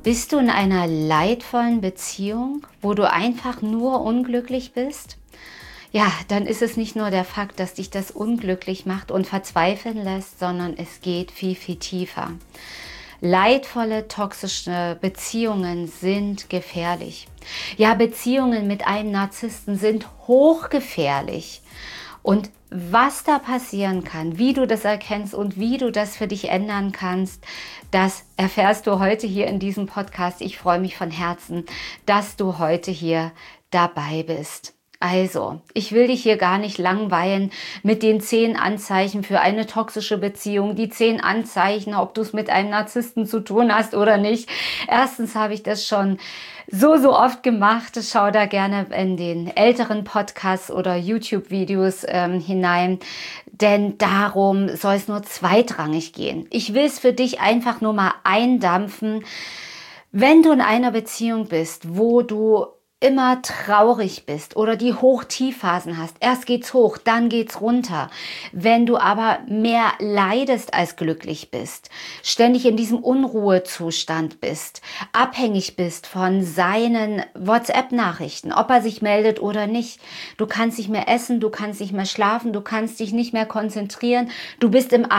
Bist du in einer leidvollen Beziehung, wo du einfach nur unglücklich bist? Ja, dann ist es nicht nur der Fakt, dass dich das unglücklich macht und verzweifeln lässt, sondern es geht viel, viel tiefer. Leidvolle, toxische Beziehungen sind gefährlich. Ja, Beziehungen mit einem Narzissten sind hochgefährlich. Und was da passieren kann, wie du das erkennst und wie du das für dich ändern kannst, das erfährst du heute hier in diesem Podcast. Ich freue mich von Herzen, dass du heute hier dabei bist. Also, ich will dich hier gar nicht langweilen mit den 10 Anzeichen für eine toxische Beziehung, die 10 Anzeichen, ob du es mit einem Narzissten zu tun hast oder nicht. Erstens habe ich das schon so oft gemacht. Schau da gerne in den älteren Podcasts oder YouTube-Videos hinein, denn darum soll es nur zweitrangig gehen. Ich will es für dich einfach nur mal eindampfen. Wenn du in einer Beziehung bist, wo du immer traurig bist oder die Hoch-Tief-Phasen hast. Erst geht's hoch, dann geht's runter. Wenn du aber mehr leidest als glücklich bist, ständig in diesem Unruhezustand bist, abhängig bist von seinen WhatsApp-Nachrichten, ob er sich meldet oder nicht. Du kannst nicht mehr essen, du kannst nicht mehr schlafen, du kannst dich nicht mehr konzentrieren. Du bist im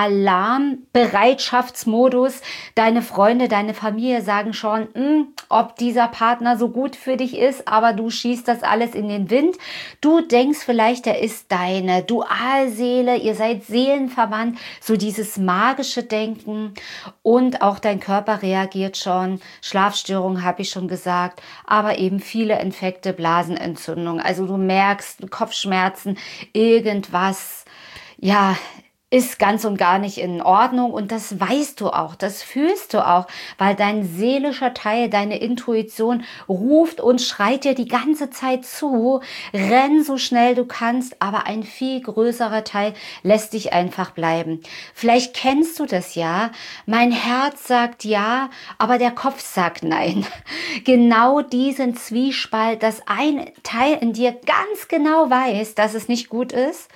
Alarmbereitschaftsmodus. Deine Freunde, deine Familie sagen schon, ob dieser Partner so gut für dich ist, aber du schießt das alles in den Wind. Du denkst vielleicht, er ist deine Dualseele, ihr seid seelenverwandt, so dieses magische Denken, und auch dein Körper reagiert schon. Schlafstörungen habe ich schon gesagt, aber eben viele Infekte, Blasenentzündung. Also du merkst Kopfschmerzen, irgendwas, ja, ist ganz und gar nicht in Ordnung, und das weißt du auch, das fühlst du auch, weil dein seelischer Teil, deine Intuition ruft und schreit dir die ganze Zeit zu, renn so schnell du kannst, aber ein viel größerer Teil lässt dich einfach bleiben. Vielleicht kennst du das ja, mein Herz sagt ja, aber der Kopf sagt nein. Genau diesen Zwiespalt, dass ein Teil in dir ganz genau weiß, dass es nicht gut ist,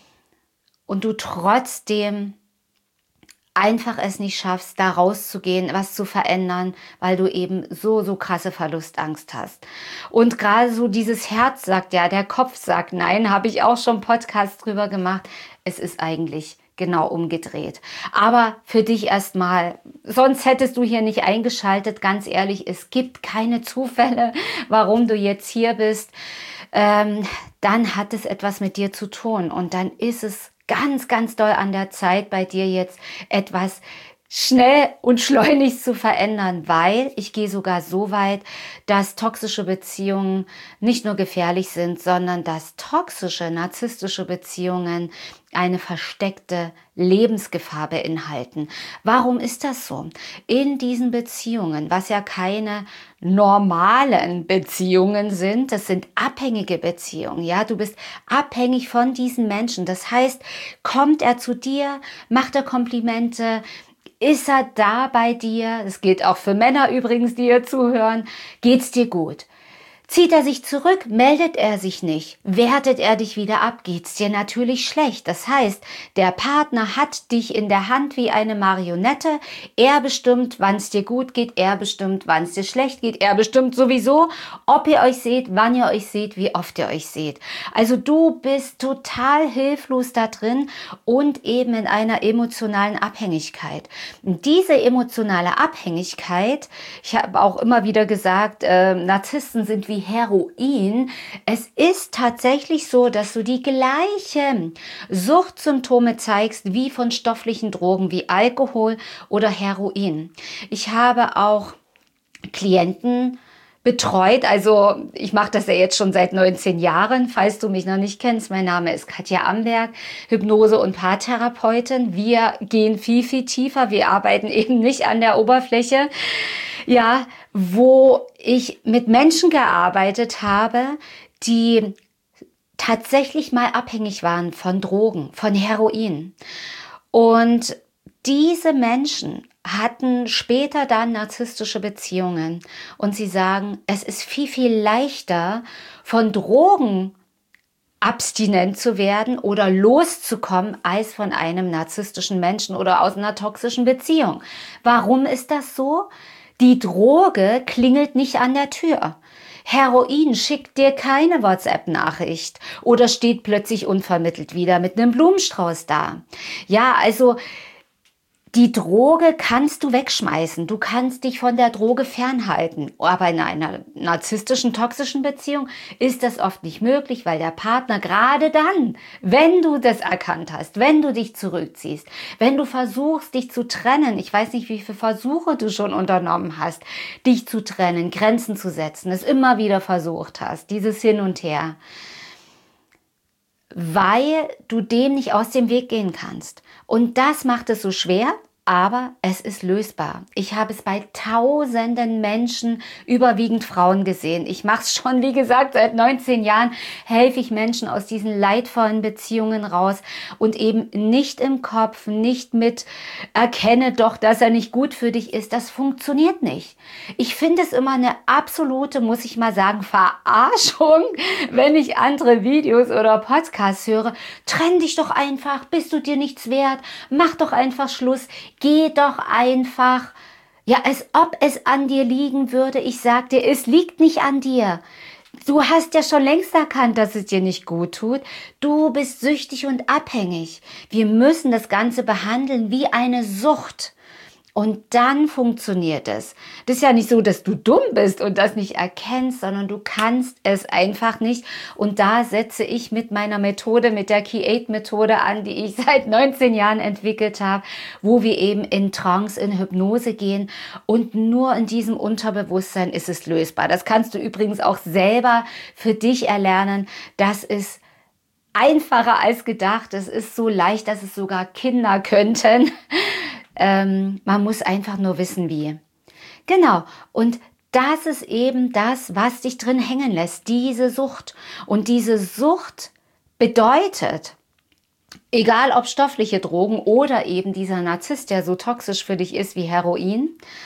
und du trotzdem einfach es nicht schaffst, da rauszugehen, was zu verändern, weil du eben so krasse Verlustangst hast. Und gerade so dieses Herz sagt ja, der Kopf sagt nein, habe ich auch schon Podcasts drüber gemacht. Es ist eigentlich genau umgedreht. Aber für dich erstmal, sonst hättest du hier nicht eingeschaltet, ganz ehrlich, es gibt keine Zufälle, warum du jetzt hier bist. Dann hat es etwas mit dir zu tun, und dann ist es ganz doll an der Zeit, bei dir jetzt etwas schnell und schleunigst zu verändern, weil ich gehe sogar so weit, dass toxische Beziehungen nicht nur gefährlich sind, sondern dass toxische, narzisstische Beziehungen eine versteckte Lebensgefahr beinhalten. Warum ist das so? In diesen Beziehungen, was ja keine normalen Beziehungen sind, das sind abhängige Beziehungen, ja, du bist abhängig von diesen Menschen. Das heißt, kommt er zu dir, macht er Komplimente, ist er da bei dir? Das gilt auch für Männer übrigens, die hier zuhören. Geht's dir gut? Zieht er sich zurück, meldet er sich nicht, wertet er dich wieder ab, geht's dir natürlich schlecht. Das heißt, der Partner hat dich in der Hand wie eine Marionette. Er bestimmt, wann es dir gut geht, er bestimmt, wann es dir schlecht geht, er bestimmt sowieso, ob ihr euch seht, wann ihr euch seht, wie oft ihr euch seht. Also du bist total hilflos da drin und eben in einer emotionalen Abhängigkeit. Und diese emotionale Abhängigkeit, ich habe auch immer wieder gesagt, Narzissten sind wie Heroin. Es ist tatsächlich so, dass du die gleichen Suchtsymptome zeigst wie von stofflichen Drogen wie Alkohol oder Heroin. Ich habe auch Klienten betreut, also ich mache das ja jetzt schon seit 19 Jahren, falls du mich noch nicht kennst. Mein Name ist Katja Amberg, Hypnose- und Paartherapeutin. Wir gehen viel tiefer, wir arbeiten eben nicht an der Oberfläche. Ja, wo ich mit Menschen gearbeitet habe, die tatsächlich mal abhängig waren von Drogen, von Heroin. Und diese Menschen hatten später dann narzisstische Beziehungen. Und sie sagen, es ist viel leichter, von Drogen abstinent zu werden oder loszukommen, als von einem narzisstischen Menschen oder aus einer toxischen Beziehung. Warum ist das so? Die Droge klingelt nicht an der Tür. Heroin schickt dir keine WhatsApp-Nachricht oder steht plötzlich unvermittelt wieder mit einem Blumenstrauß da. Ja, also die Droge kannst du wegschmeißen. Du kannst dich von der Droge fernhalten. Aber in einer narzisstischen, toxischen Beziehung ist das oft nicht möglich, weil der Partner gerade dann, wenn du das erkannt hast, wenn du dich zurückziehst, wenn du versuchst, dich zu trennen, ich weiß nicht, wie viele Versuche du schon unternommen hast, dich zu trennen, Grenzen zu setzen, es immer wieder versucht hast, dieses Hin und Her, weil du dem nicht aus dem Weg gehen kannst. Und das macht es so schwer, aber es ist lösbar. Ich habe es bei tausenden Menschen, überwiegend Frauen gesehen. Ich mache es schon, wie gesagt, seit 19 Jahren, helfe ich Menschen aus diesen leidvollen Beziehungen raus und eben nicht im Kopf, nicht mit erkenne doch, dass er nicht gut für dich ist. Das funktioniert nicht. Ich finde es immer eine absolute, muss ich mal sagen, Verarschung, wenn ich andere Videos oder Podcasts höre. Trenn dich doch einfach, bist du dir nichts wert, mach doch einfach Schluss. Geh doch einfach, ja, als ob es an dir liegen würde. Ich sag dir, es liegt nicht an dir. Du hast ja schon längst erkannt, dass es dir nicht gut tut. Du bist süchtig und abhängig. Wir müssen das Ganze behandeln wie eine Sucht. Und dann funktioniert es. Das ist ja nicht so, dass du dumm bist und das nicht erkennst, sondern du kannst es einfach nicht. Und da setze ich mit meiner Methode, mit der Key8-Methode an, die ich seit 19 Jahren entwickelt habe, wo wir eben in Trance, in Hypnose gehen. Und nur in diesem Unterbewusstsein ist es lösbar. Das kannst du übrigens auch selber für dich erlernen. Das ist einfacher als gedacht. Es ist so leicht, dass es sogar Kinder könnten. Man muss einfach nur wissen, wie. Genau. Und das ist eben das, was dich drin hängen lässt, diese Sucht. Und diese Sucht bedeutet, egal ob stoffliche Drogen oder eben dieser Narzisst, der so toxisch für dich ist wie Heroin,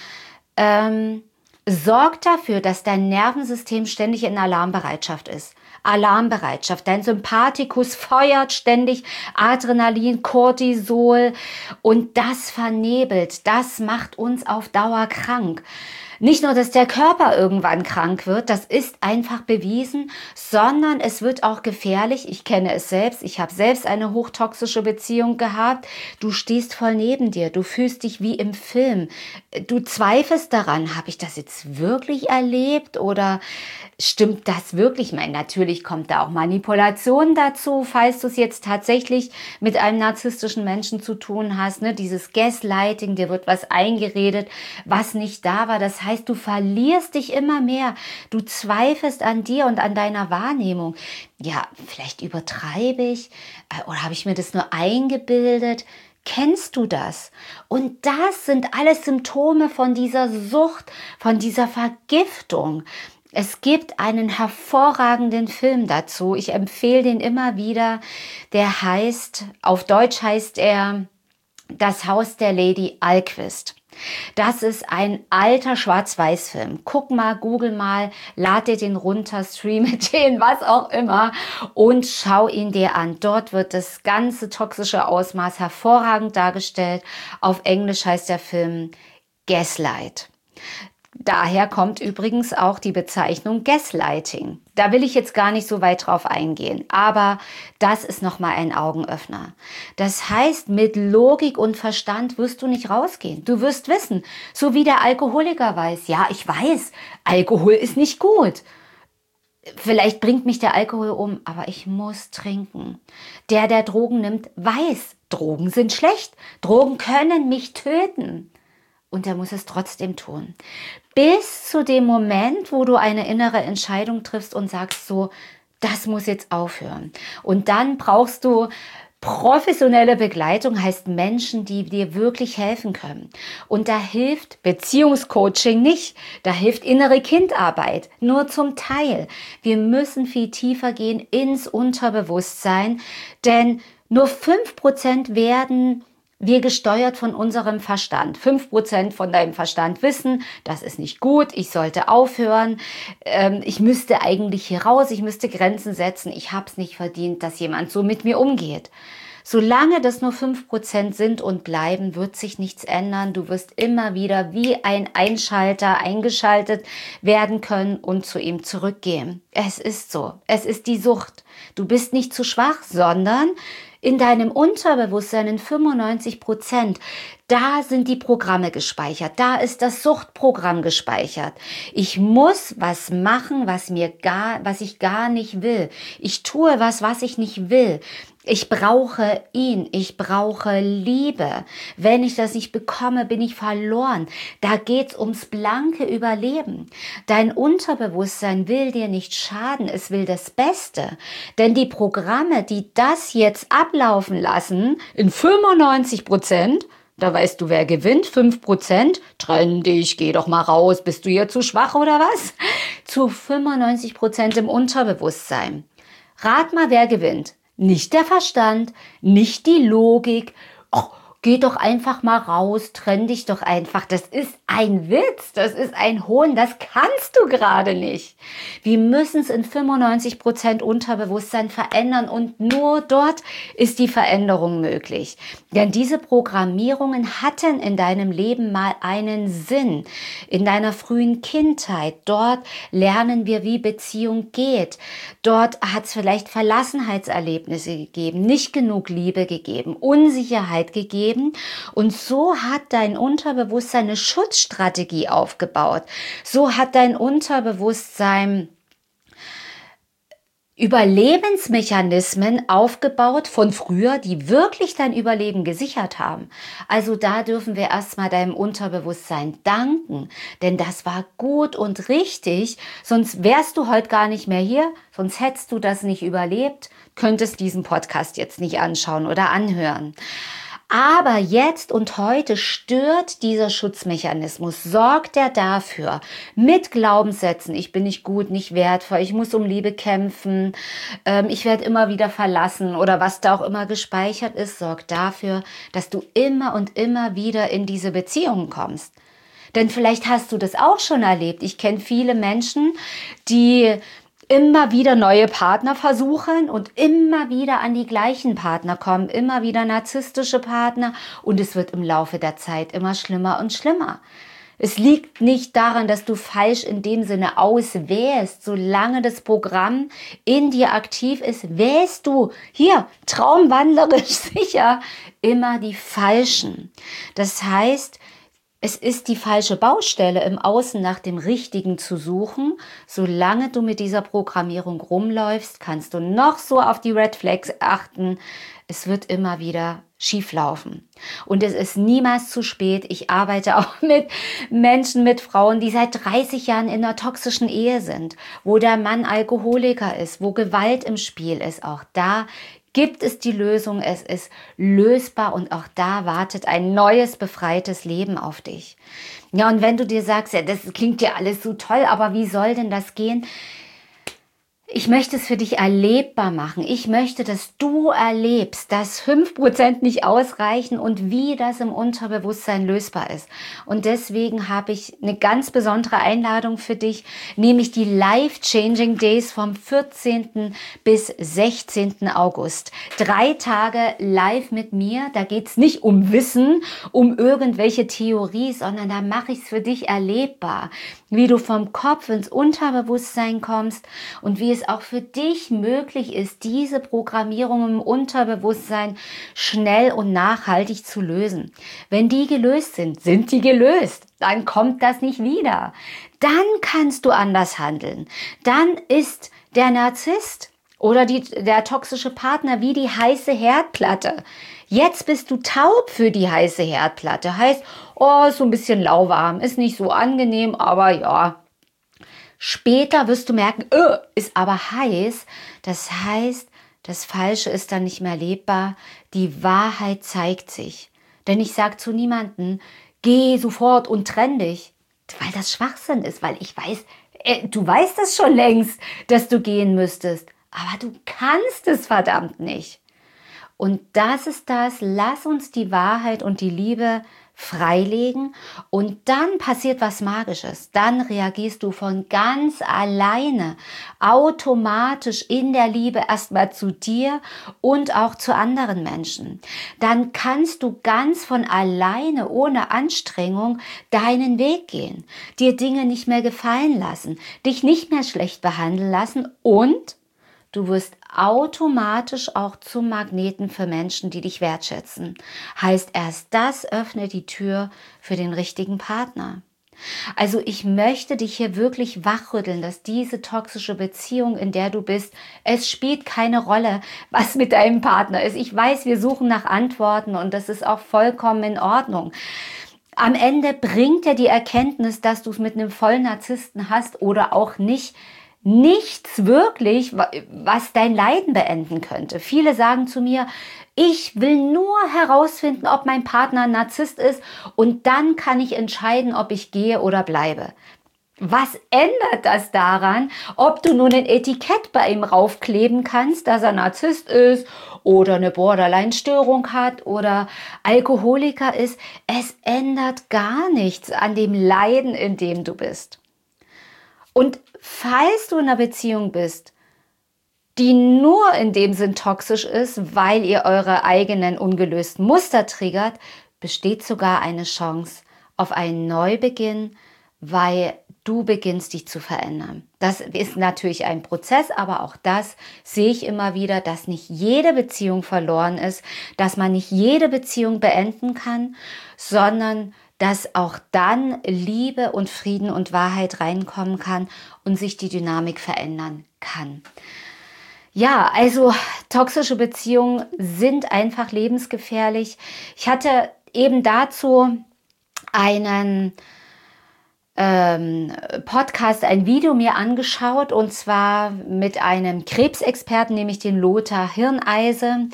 sorgt dafür, dass dein Nervensystem ständig in Alarmbereitschaft ist. Alarmbereitschaft. Dein Sympathikus feuert ständig Adrenalin, Cortisol und das vernebelt. Das macht uns auf Dauer krank. Nicht nur, dass der Körper irgendwann krank wird, das ist einfach bewiesen, sondern es wird auch gefährlich. Ich kenne es selbst. Ich habe selbst eine hochtoxische Beziehung gehabt. Du stehst voll neben dir. Du fühlst dich wie im Film. Du zweifelst daran, habe ich das jetzt wirklich erlebt oder stimmt das wirklich? Ich meine, natürlich kommt da auch Manipulation dazu, falls du es jetzt tatsächlich mit einem narzisstischen Menschen zu tun hast. Ne? Dieses Gaslighting, dir wird was eingeredet, was nicht da war. Das heißt, du verlierst dich immer mehr. Du zweifelst an dir und an deiner Wahrnehmung. Ja, vielleicht übertreibe ich oder habe ich mir das nur eingebildet? Kennst du das? Und das sind alles Symptome von dieser Sucht, von dieser Vergiftung. Es gibt einen hervorragenden Film dazu. Ich empfehle den immer wieder. Der heißt, auf Deutsch heißt er Das Haus der Lady Alquist. Das ist ein alter Schwarz-Weiß-Film. Guck mal, google mal, lad dir den runter, streame den, was auch immer und schau ihn dir an. Dort wird das ganze toxische Ausmaß hervorragend dargestellt. Auf Englisch heißt der Film Gaslight. Daher kommt übrigens auch die Bezeichnung Gaslighting. Da will ich jetzt gar nicht so weit drauf eingehen, aber das ist nochmal ein Augenöffner. Das heißt, mit Logik und Verstand wirst du nicht rausgehen. Du wirst wissen, so wie der Alkoholiker weiß, ja, ich weiß, Alkohol ist nicht gut. Vielleicht bringt mich der Alkohol um, aber ich muss trinken. Der Drogen nimmt, weiß, Drogen sind schlecht. Drogen können mich töten. Und er muss es trotzdem tun. Bis zu dem Moment, wo du eine innere Entscheidung triffst und sagst so, das muss jetzt aufhören. Und dann brauchst du professionelle Begleitung, heißt Menschen, die dir wirklich helfen können. Und da hilft Beziehungscoaching nicht. Da hilft innere Kindarbeit, nur zum Teil. Wir müssen viel tiefer gehen ins Unterbewusstsein, denn nur 5% werden wir gesteuert von unserem Verstand. 5% von deinem Verstand wissen, das ist nicht gut, ich sollte aufhören, ich müsste eigentlich hier raus, ich müsste Grenzen setzen, ich habe es nicht verdient, dass jemand so mit mir umgeht. Solange das nur 5% sind und bleiben, wird sich nichts ändern. Du wirst immer wieder wie ein Einschalter eingeschaltet werden können und zu ihm zurückgehen. Es ist so. Es ist die Sucht. Du bist nicht zu schwach, sondern in deinem Unterbewusstsein in 95%, da sind die Programme gespeichert. Da ist das Suchtprogramm gespeichert. Ich muss was machen, was ich gar nicht will. Ich tue was ich nicht will. Ich brauche ihn, ich brauche Liebe. Wenn ich das nicht bekomme, bin ich verloren. Da geht's ums blanke Überleben. Dein Unterbewusstsein will dir nicht schaden, es will das Beste. Denn die Programme, die das jetzt ablaufen lassen, in 95%, da weißt du, wer gewinnt, 5%, trenn dich, geh doch mal raus, bist du hier zu schwach oder was? Zu 95% im Unterbewusstsein. Rat mal, wer gewinnt. Nicht der Verstand, nicht die Logik. Och, geh doch einfach mal raus, trenn dich doch einfach. Das ist ein Witz, das ist ein Hohn, das kannst du gerade nicht. Wir müssen es in 95% Unterbewusstsein verändern und nur dort ist die Veränderung möglich. Denn diese Programmierungen hatten in deinem Leben mal einen Sinn. In deiner frühen Kindheit, dort lernen wir, wie Beziehung geht. Dort hat es vielleicht Verlassenheitserlebnisse gegeben, nicht genug Liebe gegeben, Unsicherheit gegeben. Und so hat dein Unterbewusstsein eine Schutzstrategie aufgebaut. So hat dein Unterbewusstsein Überlebensmechanismen aufgebaut von früher, die wirklich dein Überleben gesichert haben. Also da dürfen wir erstmal deinem Unterbewusstsein danken, denn das war gut und richtig, sonst wärst du heute gar nicht mehr hier, sonst hättest du das nicht überlebt, könntest diesen Podcast jetzt nicht anschauen oder anhören. Aber jetzt und heute stört dieser Schutzmechanismus, sorgt er dafür, mit Glaubenssätzen, ich bin nicht gut, nicht wertvoll, ich muss um Liebe kämpfen, ich werde immer wieder verlassen oder was da auch immer gespeichert ist, sorgt dafür, dass du immer und immer wieder in diese Beziehungen kommst. Denn vielleicht hast du das auch schon erlebt. Ich kenne viele Menschen, die immer wieder neue Partner versuchen und immer wieder an die gleichen Partner kommen, immer wieder narzisstische Partner und es wird im Laufe der Zeit immer schlimmer und schlimmer. Es liegt nicht daran, dass du falsch in dem Sinne auswählst. Solange das Programm in dir aktiv ist, wählst du hier traumwandlerisch sicher immer die Falschen. Das heißt, es ist die falsche Baustelle, im Außen nach dem Richtigen zu suchen. Solange du mit dieser Programmierung rumläufst, kannst du noch so auf die Red Flags achten. Es wird immer wieder schief laufen. Und es ist niemals zu spät. Ich arbeite auch mit Menschen, mit Frauen, die seit 30 Jahren in einer toxischen Ehe sind, wo der Mann Alkoholiker ist, wo Gewalt im Spiel ist. Auch da gibt es die Lösung, es ist lösbar und auch da wartet ein neues, befreites Leben auf dich. Ja, und wenn du dir sagst, ja, das klingt ja alles so toll, aber wie soll denn das gehen? Ich möchte es für dich erlebbar machen. Ich möchte, dass du erlebst, dass 5% nicht ausreichen und wie das im Unterbewusstsein lösbar ist. Und deswegen habe ich eine ganz besondere Einladung für dich, nämlich die Life-Changing Days vom 14. bis 16. August. 3 Tage live mit mir. Da geht es nicht um Wissen, um irgendwelche Theorie, sondern da mache ich es für dich erlebbar, wie du vom Kopf ins Unterbewusstsein kommst und wie es auch für dich möglich ist, diese Programmierung im Unterbewusstsein schnell und nachhaltig zu lösen. Wenn die gelöst sind, sind die gelöst. Dann kommt das nicht wieder. Dann kannst du anders handeln. Dann ist der Narzisst oder der toxische Partner wie die heiße Herdplatte. Jetzt bist du taub für die heiße Herdplatte. Heißt, oh, ist so ein bisschen lauwarm, ist nicht so angenehm, aber ja. Später wirst du merken, ist aber heiß. Das heißt, das Falsche ist dann nicht mehr lebbar. Die Wahrheit zeigt sich. Denn ich sage zu niemandem, geh sofort und trenn dich. Weil das Schwachsinn ist, weil ich weiß, du weißt es schon längst, dass du gehen müsstest. Aber du kannst es verdammt nicht. Und das ist das, lass uns die Wahrheit und die Liebe freilegen und dann passiert was Magisches. Dann reagierst du von ganz alleine automatisch in der Liebe erstmal zu dir und auch zu anderen Menschen. Dann kannst du ganz von alleine, ohne Anstrengung, deinen Weg gehen, dir Dinge nicht mehr gefallen lassen, dich nicht mehr schlecht behandeln lassen und du wirst automatisch auch zum Magneten für Menschen, die dich wertschätzen. Heißt, erst das öffnet die Tür für den richtigen Partner. Also ich möchte dich hier wirklich wachrütteln, dass diese toxische Beziehung, in der du bist, es spielt keine Rolle, was mit deinem Partner ist. Ich weiß, wir suchen nach Antworten und das ist auch vollkommen in Ordnung. Am Ende bringt dir die Erkenntnis, dass du es mit einem Vollnarzissten hast oder auch nicht, nichts wirklich, was dein Leiden beenden könnte. Viele sagen zu mir, ich will nur herausfinden, ob mein Partner ein Narzisst ist und dann kann ich entscheiden, ob ich gehe oder bleibe. Was ändert das daran, ob du nun ein Etikett bei ihm raufkleben kannst, dass er Narzisst ist oder eine Borderline-Störung hat oder Alkoholiker ist? Es ändert gar nichts an dem Leiden, in dem du bist. Und falls du in einer Beziehung bist, die nur in dem Sinn toxisch ist, weil ihr eure eigenen ungelösten Muster triggert, besteht sogar eine Chance auf einen Neubeginn, weil du beginnst dich zu verändern. Das ist natürlich ein Prozess, aber auch das sehe ich immer wieder, dass nicht jede Beziehung verloren ist, dass man nicht jede Beziehung beenden kann, sondern dass auch dann Liebe und Frieden und Wahrheit reinkommen kann und sich die Dynamik verändern kann. Ja, also toxische Beziehungen sind einfach lebensgefährlich. Ich hatte eben dazu einen Podcast, ein Video mir angeschaut und zwar mit einem Krebsexperten, nämlich den Lothar Hirneise.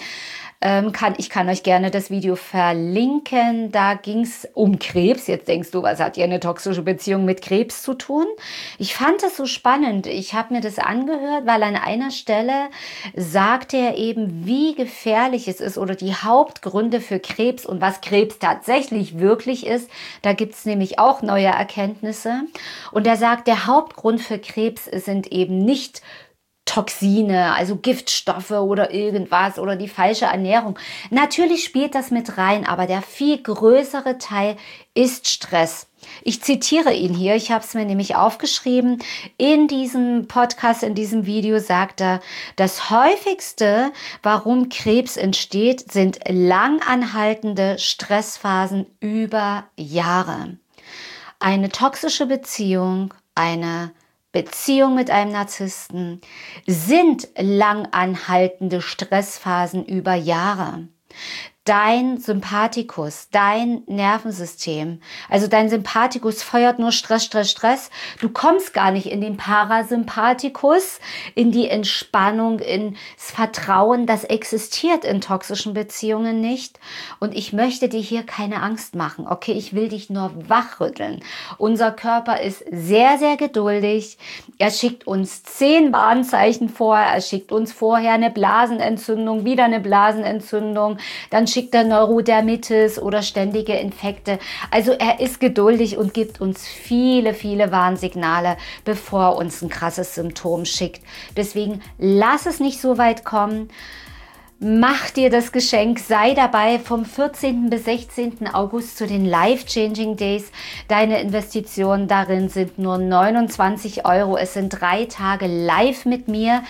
Ich kann euch gerne das Video verlinken. Da ging es um Krebs. Jetzt denkst du, was hat ja eine toxische Beziehung mit Krebs zu tun? Ich fand das so spannend. Ich habe mir das angehört, weil an einer Stelle sagte er eben, wie gefährlich es ist oder die Hauptgründe für Krebs und was Krebs tatsächlich wirklich ist. Da gibt es nämlich auch neue Erkenntnisse. Und er sagt, der Hauptgrund für Krebs sind eben nicht Toxine, also Giftstoffe oder irgendwas oder die falsche Ernährung. Natürlich spielt das mit rein, aber der viel größere Teil ist Stress. Ich zitiere ihn hier, ich habe es mir nämlich aufgeschrieben. In diesem Podcast, in diesem Video sagt er, das häufigste, warum Krebs entsteht, sind langanhaltende Stressphasen über Jahre. Eine toxische Beziehung, eine Beziehung mit einem Narzissten sind langanhaltende Stressphasen über Jahre. Dein Sympathikus, dein Nervensystem, also dein Sympathikus feuert nur Stress, Stress, Stress. Du kommst gar nicht in den Parasympathikus, in die Entspannung, ins Vertrauen. Das existiert in toxischen Beziehungen nicht. Und ich möchte dir hier keine Angst machen. Okay, ich will dich nur wachrütteln. Unser Körper ist sehr, sehr geduldig. Er schickt uns 10 Warnzeichen vor. Er schickt uns vorher eine Blasenentzündung, wieder eine Blasenentzündung. Dann schickt er Neurodermitis oder ständige Infekte. Also er ist geduldig und gibt uns viele, viele Warnsignale, bevor er uns ein krasses Symptom schickt. Deswegen lass es nicht so weit kommen. Mach dir das Geschenk, sei dabei vom 14. bis 16. August zu den Life-Changing Days. Deine Investitionen darin sind nur 29 Euro. Es sind 3 Tage live mit mir.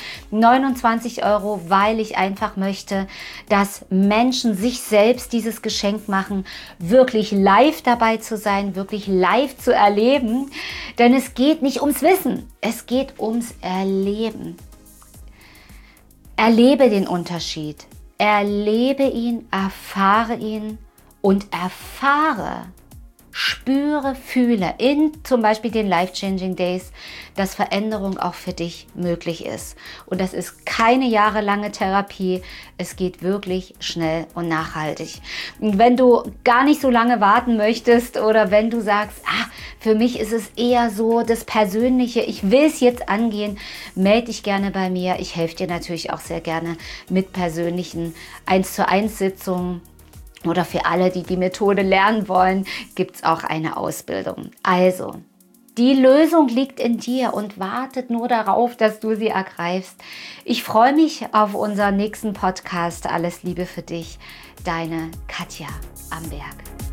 29 Euro, weil ich einfach möchte, dass Menschen sich selbst dieses Geschenk machen, wirklich live dabei zu sein, wirklich live zu erleben. Denn es geht nicht ums Wissen, es geht ums Erleben. Erlebe den Unterschied, erlebe ihn, erfahre ihn und erfahre, spüre, fühle in zum Beispiel den Life-Changing Days, dass Veränderung auch für dich möglich ist. Und das ist keine jahrelange Therapie, es geht wirklich schnell und nachhaltig. Und wenn du gar nicht so lange warten möchtest oder wenn du sagst, Für mich ist es eher so das Persönliche. Ich will es jetzt angehen. Melde dich gerne bei mir. Ich helfe dir natürlich auch sehr gerne mit persönlichen 1:1 Sitzungen. Oder für alle, die die Methode lernen wollen, gibt es auch eine Ausbildung. Also, die Lösung liegt in dir und wartet nur darauf, dass du sie ergreifst. Ich freue mich auf unseren nächsten Podcast. Alles Liebe für dich, deine Katja Amberg.